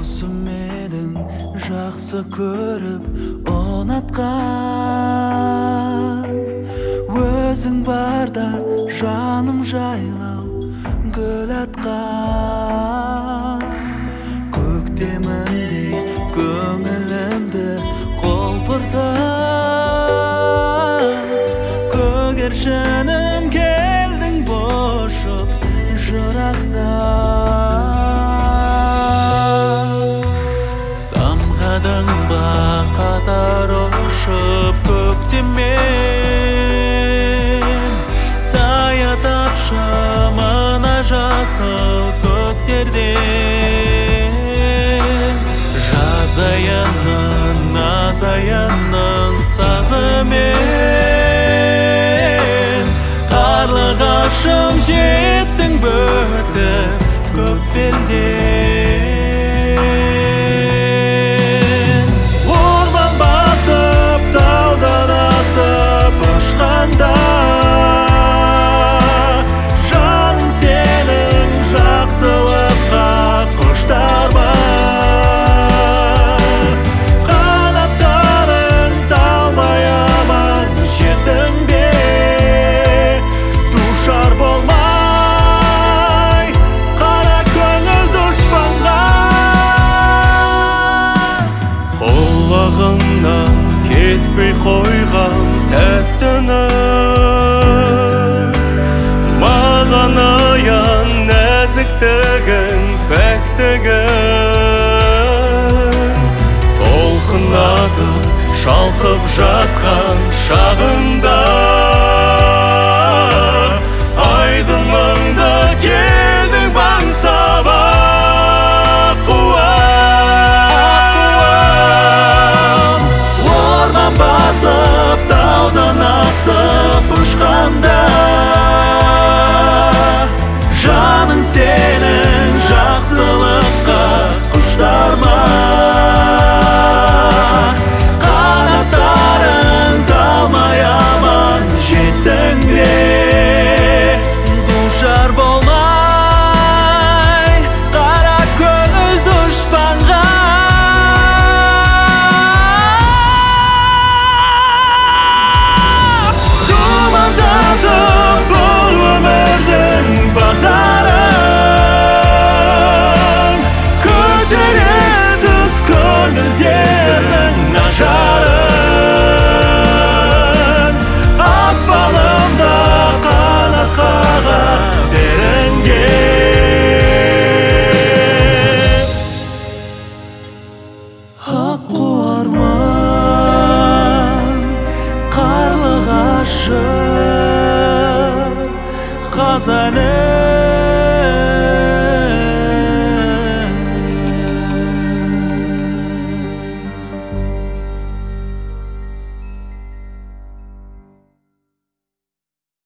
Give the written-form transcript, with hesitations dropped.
Сүмедің жақсы көріп ұнатқан өзің барда жаным жайлау гүл атқан көктеміндей көңілімді қолпыртып көгершінім келдің бошып жырақтан самғадың ба қатар ұшып көктеммен сая тапшы мына жасыл көктерден жаз айының наз айының сазымен қарлығашым жеттің бөтіп көк белден орман басып таудан асып ұшқанда жаным сенің жақсылыққа құштар ма қанаттарың талмай аман жеттің бе душар болмай қара көңіл дұшпанға құлағыңнан кетпей қойған тәтті үні маған аян нәзіктігің пәктігің толқын атып шалқып жатқан шағында айдыныңда келдің баңсаба қуам орман басып таудан асып ұшқанда жаның сенің жақсылыққа құштар ма қанаттарың талмай аман жеттің бе душар болмай қара көңіл дұшпанға думандатып бұл өмірдің базарын көтереді көңілдердің ажарын аспанымда қанат қаға берінген аққу арман қарлығашы қазалы